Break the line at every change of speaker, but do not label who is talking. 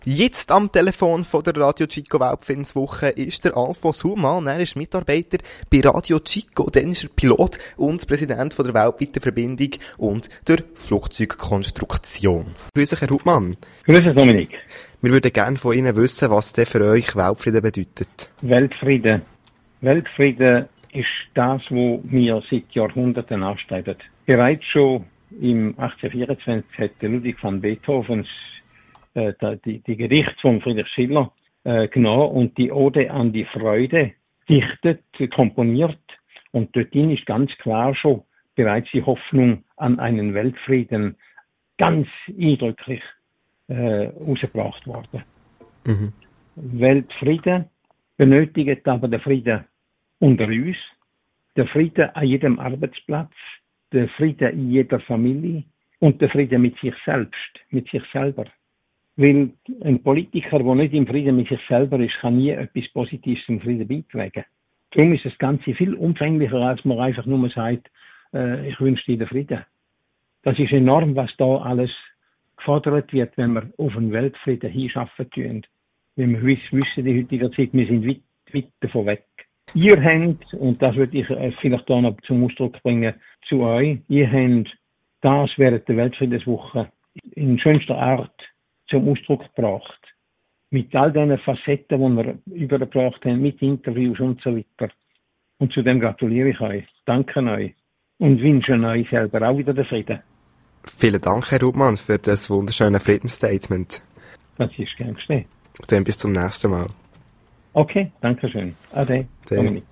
Jetzt am Telefon von der Radio Chico Weltfindswoche ist der Alfons Humann. Er ist Mitarbeiter bei Radio Chico, dann ist er Pilot und Präsident von der weltweiten Verbindung und der Flugzeugkonstruktion. Grüße, Herr Humann.
Grüße, Dominik.
Wir würden gerne von Ihnen wissen, was denn für euch Weltfrieden bedeutet.
Weltfrieden. Weltfrieden ist das, was wir seit Jahrhunderten anstreben. Bereits schon im 1824 hat Ludwig van Beethoven die Gedichte von Friedrich Schiller genommen und die Ode an die Freude dichtet, komponiert. Und dort ist ganz klar schon bereits die Hoffnung an einen Weltfrieden ganz eindrücklich ausgebracht worden. Mhm. Weltfrieden benötigt aber den Frieden unter uns, der Frieden an jedem Arbeitsplatz, der Frieden in jeder Familie und der Frieden mit sich selbst, mit sich selber. Weil ein Politiker, der nicht im Frieden mit sich selber ist, kann nie etwas Positives zum Frieden beitragen. Darum ist das Ganze viel umfänglicher, als man einfach nur sagt, ich wünsche dir den Frieden. Das ist enorm, was da alles gefordert wird, wenn wir auf einen Weltfrieden hinschaffen tun. Wenn wir wissen in heutiger Zeit, wir sind weit davon weg. Ihr habt, und das würde ich vielleicht da noch zum Ausdruck bringen, zu euch, ihr habt das während der Weltfriedenswoche in schönster Art zum Ausdruck gebracht. Mit all diesen Facetten, die wir übergebracht haben, mit Interviews und so weiter. Und zu dem gratuliere ich euch, danke euch und wünsche euch selber auch wieder den Frieden.
Vielen Dank, Herr Humann, für das wunderschöne Friedensstatement.
Das ist gern geschehen.
Dann bis zum nächsten Mal.
Okay, danke schön. Ade, Dominik.